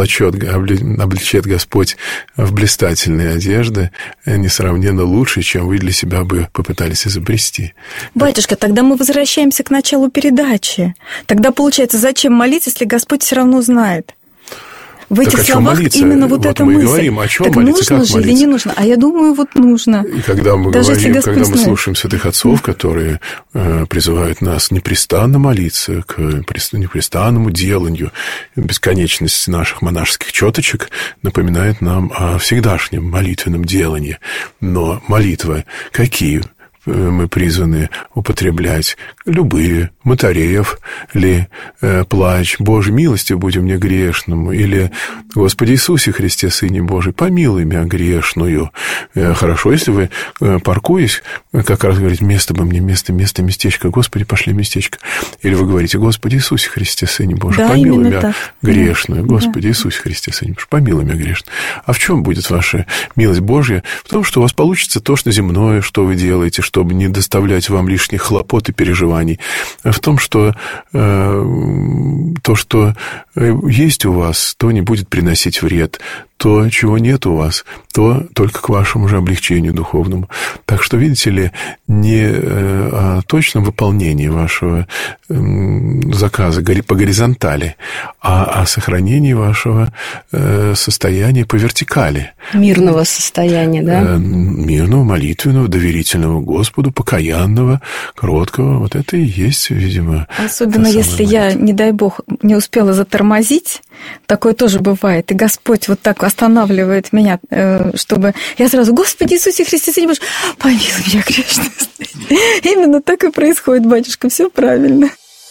облечет Господь в блистательные одежды, несравненно лучше, чем вы для себя бы попытались изобрести? Батюшка, тогда мы возвращаемся к началу передачи. Тогда получается, зачем молиться, если Господь все равно знает? В этих словах именно вот эта мысль. Мы говорим, о чем так молиться, нужно как же или не нужно? А я думаю, нужно. И когда мы говорим, когда мы слушаем святых отцов, которые призывают нас непрестанно молиться, к непрестанному деланию, бесконечность наших монашеских четочек напоминает нам о всегдашнем молитвенном делании. Но молитвы какие? мы призваны употреблять любые, Матареев ли, плач, Боже, милостив будем мне грешному, или Господи Иисусе Христе, Сыне Божий, помилуй меня грешную. Хорошо, если вы, паркуясь, как раз говорите, место бы мне, местечко, Господи, пошли местечко. Или вы говорите, Господи Иисусе Христе, Сыне Божий, да, помилуй меня так. грешную. Господи Иисусе Христе, Сыне Божий, помилуй меня грешную. А в чем будет ваша милость Божья? В том, что у вас получится то, что земное, что вы делаете, чтобы не доставлять вам лишних хлопот и переживаний. В том, что то, что есть у вас, то не будет приносить вред. То, чего нет у вас, то только к вашему же облегчению духовному. Так что, видите ли, не о точном выполнении вашего заказа по горизонтали, а о сохранении вашего состояния по вертикали. Мирного состояния, да? Мирного, молитвенного, доверительного Господу, покаянного, кроткого. Вот это и есть, видимо. Особенно если я, не дай бог, не успела затормозить, такое тоже бывает. И Господь вот так останавливает меня, чтобы я сразу, Господи Иисусе Христе, Сыне Божий, помилуй меня грешную. Именно так и происходит, батюшка, все правильно.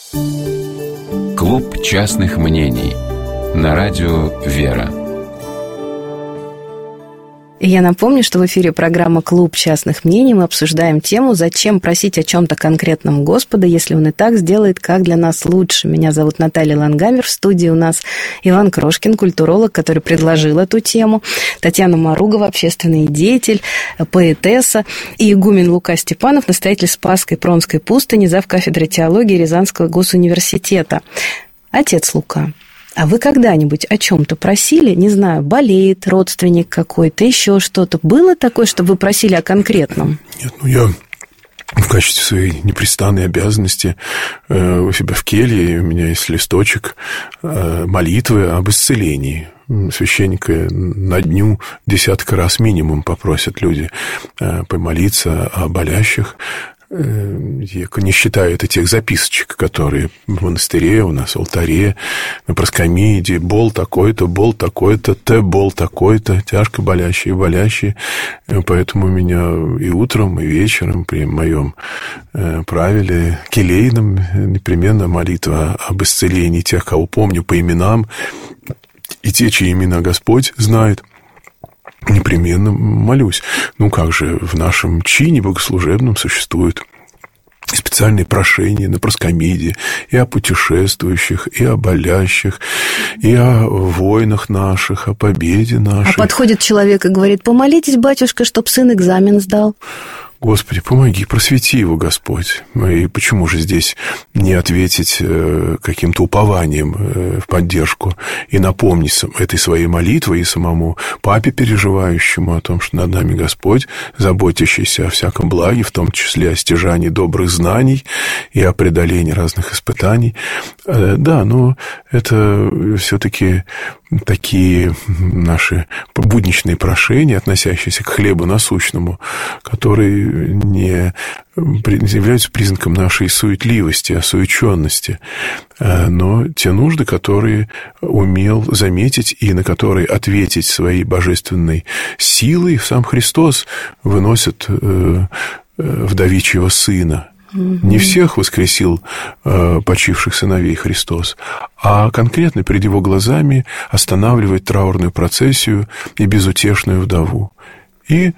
Клуб частных мнений на радио «Вера». Я напомню, что в эфире программа «Клуб частных мнений». Мы обсуждаем тему «Зачем просить о чем-то конкретном Господа, если Он и так сделает, как для нас лучше?». Меня зовут Наталья Лангамер. В студии у нас Иван Крошкин, культуролог, который предложил эту тему. Татьяна Маругова, общественный деятель, поэтесса. И игумен Лука Степанов, настоятель Спасской Пронской пустыни, завкафедры теологии Рязанского госуниверситета. Отец Лука, а вы когда-нибудь о чем-то просили, не знаю, болеет родственник какой-то, еще что-то? Было такое, чтобы вы просили о конкретном? Нет, я в качестве своей непрестанной обязанности у себя в келье, у меня есть листочек молитвы об исцелении. Священника на дню 10 раз минимум попросят люди помолиться о болящих. Не считаю это тех записочек, которые в монастыре у нас, в алтаре, на проскомиде, бол такой-то, бол такой-то, тяжко болящие, болящие. Поэтому у меня и утром, и вечером при моем правиле келейном непременно молитва об исцелении тех, кого помню по именам, и те, чьи имена Господь знает. Непременно молюсь. Ну, как же, в нашем чине богослужебном существуют специальные прошения на проскомиде и о путешествующих, и о болящих, и о войнах наших, о победе нашей. А подходит человек и говорит, помолитесь, батюшка, чтоб сын экзамен сдал. Господи, помоги, просвети его, Господь. И почему же здесь не ответить каким-то упованием в поддержку и напомнить этой своей молитвой и самому папе, переживающему о том, что над нами Господь, заботящийся о всяком благе, в том числе о стяжании добрых знаний и о преодолении разных испытаний. Да, но это все-таки такие наши будничные прошения, относящиеся к хлебу насущному, которые не являются признаком нашей суетливости, осуеченности, но те нужды, которые умел заметить и на которые ответить своей божественной силой, сам Христос выносит вдовичьего сына. Не всех воскресил почивших сыновей Христос, а конкретно перед его глазами останавливает траурную процессию и безутешную вдову. И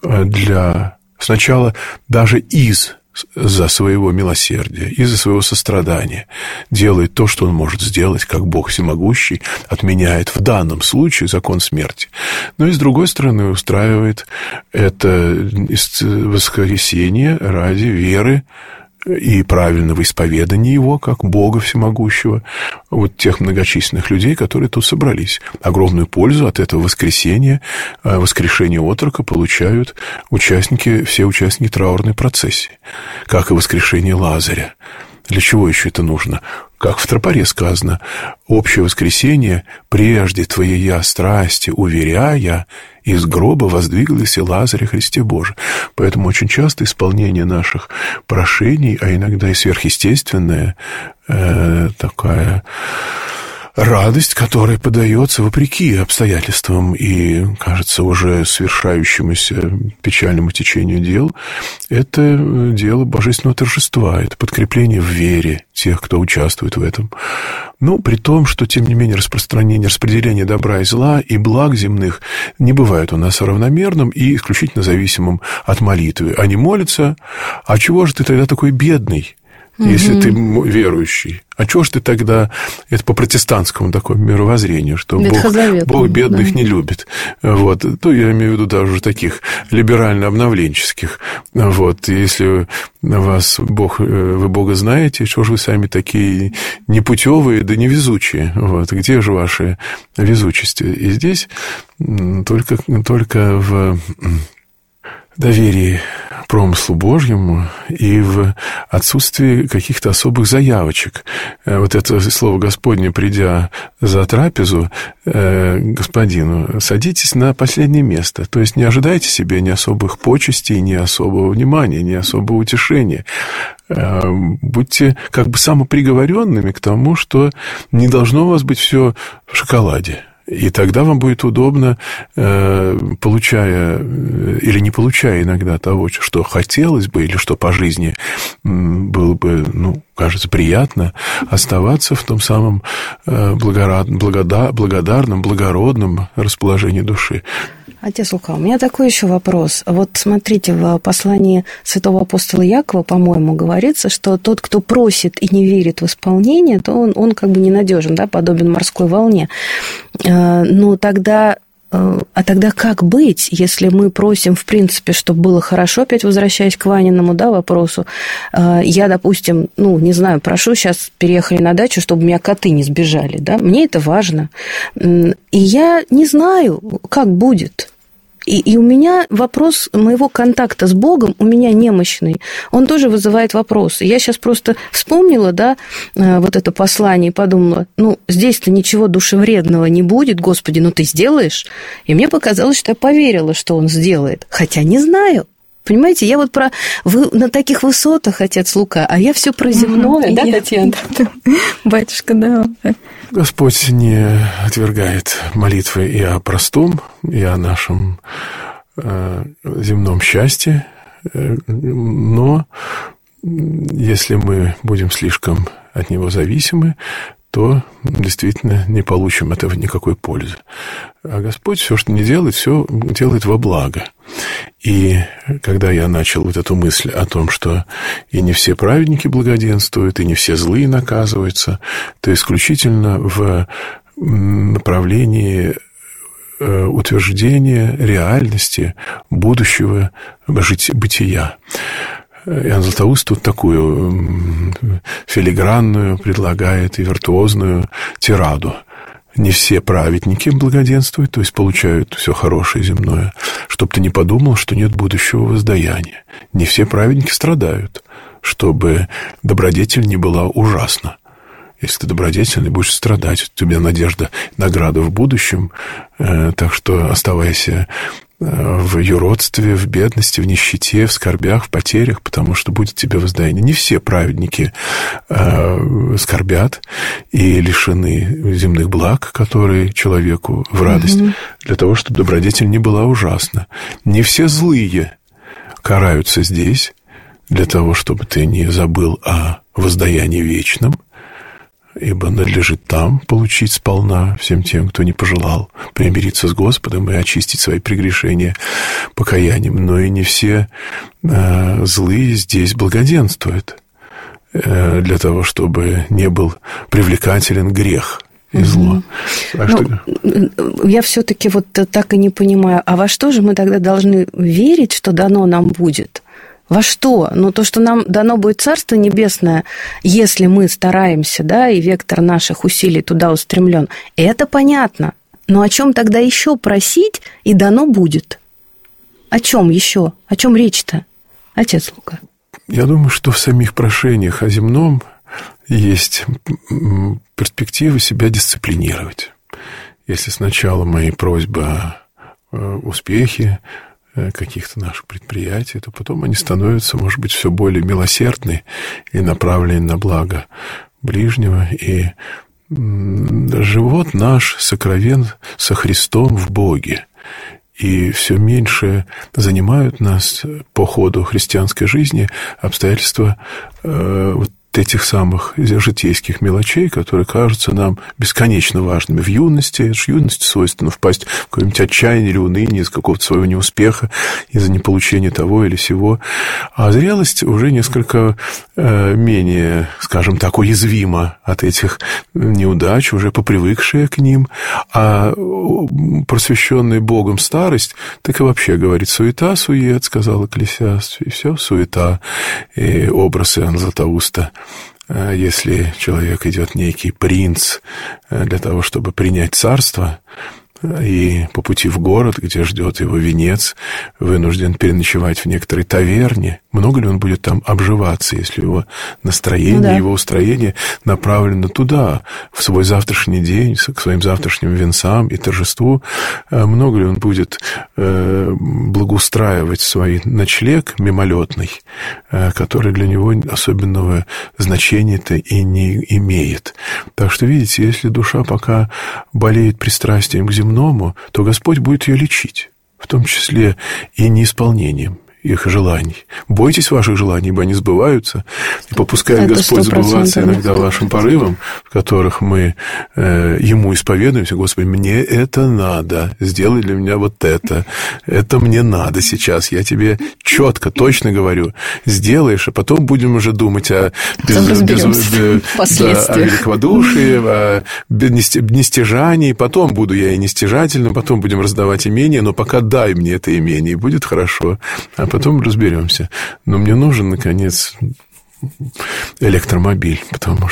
сначала даже из-за своего милосердия, из-за своего сострадания делает то, что он может сделать, как Бог всемогущий, отменяет в данном случае закон смерти. Но и с другой стороны устраивает это воскресение ради веры и правильного исповедания его, как Бога всемогущего, вот тех многочисленных людей, которые тут собрались. Огромную пользу от этого воскресения, воскрешения отрока получают все участники траурной процессии, как и воскрешение Лазаря. Для чего еще это нужно? Как в тропаре сказано, общее воскресение прежде твоей страсти, уверяя, из гроба воздвиглась и Лазаря Христе Боже. Поэтому очень часто исполнение наших прошений, а иногда и сверхъестественное, такая радость, которая подается вопреки обстоятельствам и, кажется, уже свершающемуся печальному течению дел, это дело божественного торжества, это подкрепление в вере тех, кто участвует в этом. Но при том, что, тем не менее, распределение добра и зла и благ земных не бывает у нас равномерным и исключительно зависимым от молитвы. Они молятся, а чего же ты тогда такой бедный? Если ты верующий. А чего ж ты тогда... Это по протестантскому такому мировоззрению, что Бог бедных не любит. Вот. То я имею в виду даже таких либерально-обновленческих. Вот. Если вы Бога знаете, что же вы сами такие непутевые, да невезучие? Вот. Где же ваша везучесть? И здесь только в доверии промыслу Божьему и в отсутствии каких-то особых заявочек. Вот это слово Господне, придя за трапезу господину, садитесь на последнее место. То есть не ожидайте себе ни особых почестей, ни особого внимания, ни особого утешения. Будьте как бы самоприговоренными к тому, что не должно у вас быть все в шоколаде. И тогда вам будет удобно, получая или не получая иногда того, что хотелось бы, или что по жизни было бы, кажется, приятно, оставаться в том самом благодарном, благородном расположении души. Отец Лука, у меня такой еще вопрос. Вот смотрите, в послании святого апостола Якова, по-моему, говорится, что тот, кто просит и не верит в исполнение, то он как бы ненадежен, да, подобен морской волне. Но тогда... А тогда как быть, если мы просим, в принципе, чтобы было хорошо, опять возвращаясь к Ваниному, да, вопросу, я, допустим, не знаю, прошу, сейчас переехали на дачу, чтобы у меня коты не сбежали, да, мне это важно, и я не знаю, как будет. И у меня вопрос моего контакта с Богом, у меня немощный, он тоже вызывает вопросы. Я сейчас просто вспомнила, да, вот это послание и подумала, здесь-то ничего душевредного не будет, Господи, ты сделаешь? И мне показалось, что я поверила, что Он сделает, хотя не знаю. Понимаете, я вот вы на таких высотах, отец Лука, а я все про земное, да, Татьяна? Батюшка, да. Господь не отвергает молитвы и о простом, и о нашем земном счастье, но если мы будем слишком от Него зависимы, то действительно не получим этого никакой пользы. А Господь все, что не делает, все делает во благо. И когда я начал вот эту мысль о том, что и не все праведники благоденствуют, и не все злые наказываются, то исключительно в направлении утверждения реальности будущего бытия. Иоанн Златоуст тут такую филигранную предлагает и виртуозную тираду. Не все праведники благоденствуют, то есть получают все хорошее земное, чтобы ты не подумал, что нет будущего воздаяния. Не все праведники страдают, чтобы добродетель не была ужасна. Если ты добродетельный, будешь страдать, у тебя надежда, награда в будущем, так что оставайся в юродстве, в бедности, в нищете, в скорбях, в потерях, потому что будет тебе воздаяние. Не все праведники скорбят и лишены земных благ, которые человеку в радость, для того, чтобы добродетель не была ужасна. Не все злые караются здесь, для того, чтобы ты не забыл о воздаянии вечном, ибо надлежит там получить сполна всем тем, кто не пожелал примириться с Господом и очистить свои прегрешения покаянием. Но и не все злые здесь благоденствуют для того, чтобы не был привлекателен грех и зло. Я все-таки вот так и не понимаю, а во что же мы тогда должны верить, что дано нам будет? Во что? То, что нам дано будет Царство Небесное, если мы стараемся, да, и вектор наших усилий туда устремлен, это понятно. Но о чем тогда еще просить, и дано будет? О чем еще? О чем речь-то, отец Лука? Я думаю, что в самих прошениях о земном есть перспектива себя дисциплинировать. Если сначала мои просьбы о успехе, каких-то наших предприятий, то потом они становятся, может быть, все более милосердны и направлены на благо ближнего. И живот наш сокровен со Христом в Боге. И все меньше занимают нас по ходу христианской жизни обстоятельства вот этих самых житейских мелочей, которые кажутся нам бесконечно важными в юности. Это же юности свойственно впасть в какое-нибудь отчаяние или уныние из какого-то своего неуспеха, из-за неполучения того или сего. А зрелость уже несколько менее, скажем так, уязвима от этих неудач, уже попривыкшая к ним. А просвещенная Богом старость, так и вообще говорит: суета-сует, сказал Экклесиаст, и все суета, и образ Иоанна Златоуста. Если человек идет некий принц для того, чтобы принять царство, и по пути в город, где ждет его венец, вынужден переночевать в некоторой таверне, много ли он будет там обживаться, если его настроение, его устроение направлено туда, в свой завтрашний день, к своим завтрашним венцам и торжеству? Много ли он будет благоустраивать свой ночлег мимолетный, который для него особенного значения-то и не имеет? Так что, видите, если душа пока болеет пристрастием к земному, то Господь будет ее лечить, в том числе и неисполнением их желаний. Бойтесь ваших желаний, ибо они сбываются, и попускает Господь сбываться иногда вашим порывам, в которых мы Ему исповедуемся: Господи, мне это надо, сделай для меня вот это мне надо сейчас, я тебе четко, точно говорю, сделаешь, а потом будем уже думать о великодушии, о нестяжании, потом буду я и нестяжательным, потом будем раздавать имение, но пока дай мне это имение, и будет хорошо. А потом разберемся. Но мне нужен, наконец, электромобиль, потому.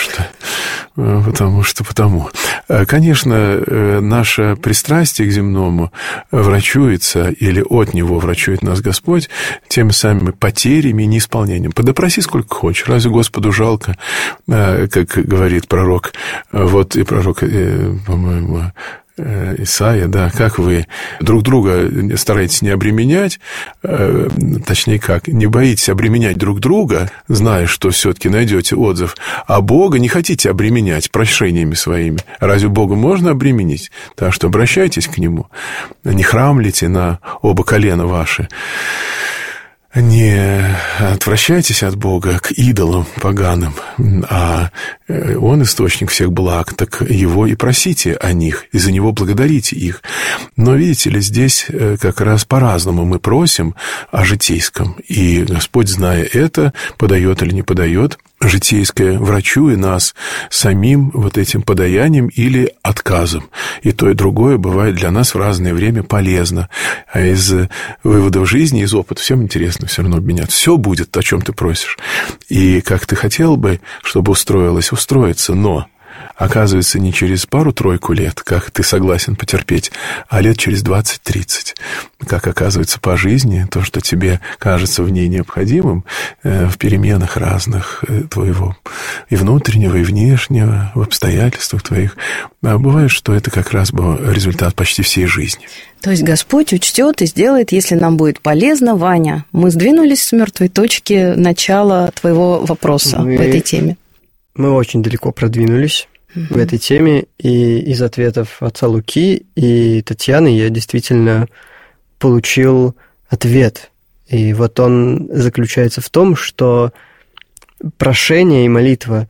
Конечно, наше пристрастие к земному врачуется, или от него врачует нас Господь, теми самыми потерями и неисполнением. Подопроси сколько хочешь. Разве Господу жалко, как говорит пророк, вот и пророк, по-моему, Исайя, да, как вы друг друга стараетесь не обременять, точнее как, не боитесь обременять друг друга, зная, что все-таки найдете отзыв, а Бога не хотите обременять прошениями своими. Разве Бога можно обременить? Так что обращайтесь к Нему, не храмлите на оба колена ваши. Не отвращайтесь от Бога к идолам поганым, а Он источник всех благ, так Его и просите о них, и за Него благодарите их. Но, видите ли, здесь как раз по-разному мы просим о житейском, и Господь, зная это, подает или не подает житейское, врачуя нас самим вот этим подаянием или отказом. И то, и другое бывает для нас в разное время полезно. А из выводов жизни, из опыта всем интересно все равно обменяться. Все будет, о чем ты просишь. И как ты хотел бы, чтобы устроилось, устроится, но оказывается, не через пару-тройку лет, как ты согласен потерпеть, а лет через 20-30. Как оказывается по жизни, то, что тебе кажется в ней необходимым, в переменах разных твоего и внутреннего, и внешнего, в обстоятельствах твоих, а бывает, что это как раз был результат почти всей жизни. То есть Господь учтет и сделает, если нам будет полезно. Ваня, мы сдвинулись с мертвой точки начала твоего вопроса в этой теме. Мы очень далеко продвинулись в этой теме, и из ответов отца Луки и Татьяны я действительно получил ответ. И вот он заключается в том, что прошение и молитва,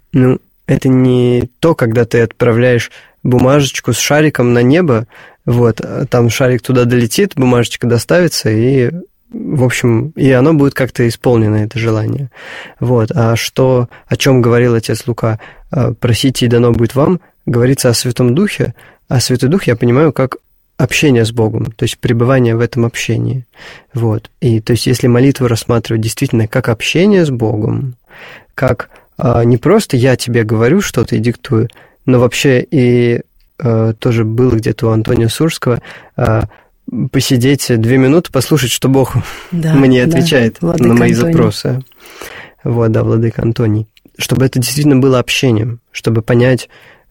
это не то, когда ты отправляешь бумажечку с шариком на небо, вот, там шарик туда долетит, бумажечка доставится, и, в общем, и оно будет как-то исполнено, это желание. Вот. А что, о чем говорил отец Лука? «Просите, и дано будет вам», говорится о Святом Духе, а Святой Дух я понимаю как общение с Богом, то есть пребывание в этом общении. Вот. И то есть если молитву рассматривать действительно как общение с Богом, как не просто я тебе говорю что-то и диктую, но вообще и тоже было где-то у Антония Сурского посидеть 2 минуты, послушать, что Бог мне отвечает на мои запросы. Вот, да, владыка Антоний. Чтобы это действительно было общением, чтобы понять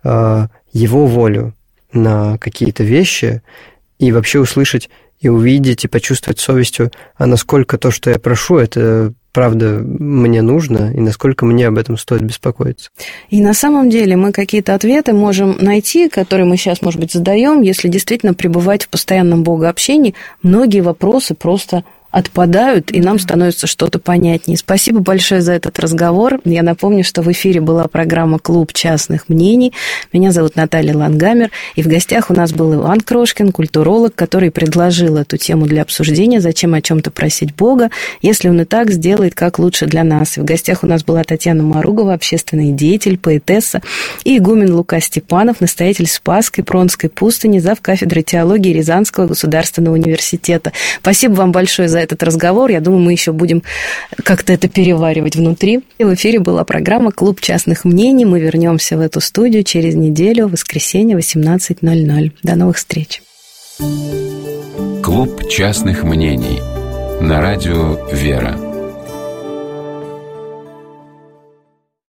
его волю на какие-то вещи и вообще услышать и увидеть, и почувствовать совестью, а насколько то, что я прошу, это правда мне нужно и насколько мне об этом стоит беспокоиться. И на самом деле мы какие-то ответы можем найти, которые мы сейчас, может быть, задаем, если действительно пребывать в постоянном богообщении. Многие вопросы просто отпадают, и нам становится что-то понятнее. Спасибо большое за этот разговор. Я напомню, что в эфире была программа «Клуб частных мнений». Меня зовут Наталья Лангамер, и в гостях у нас был Иван Крошкин, культуролог, который предложил эту тему для обсуждения «Зачем о чем-то просить Бога, если Он и так сделает, как лучше для нас». И в гостях у нас была Татьяна Маругова, общественный деятель, поэтесса, и игумен Лука Степанов, настоятель Спасской Пронской пустыни, завкафедры теологии Рязанского государственного университета. Спасибо вам большое за этот разговор. Я думаю, мы еще будем как-то это переваривать внутри. И в эфире была программа «Клуб частных мнений». Мы вернемся в эту студию через неделю, в воскресенье, 18:00. До новых встреч. «Клуб частных мнений» на радио «Вера».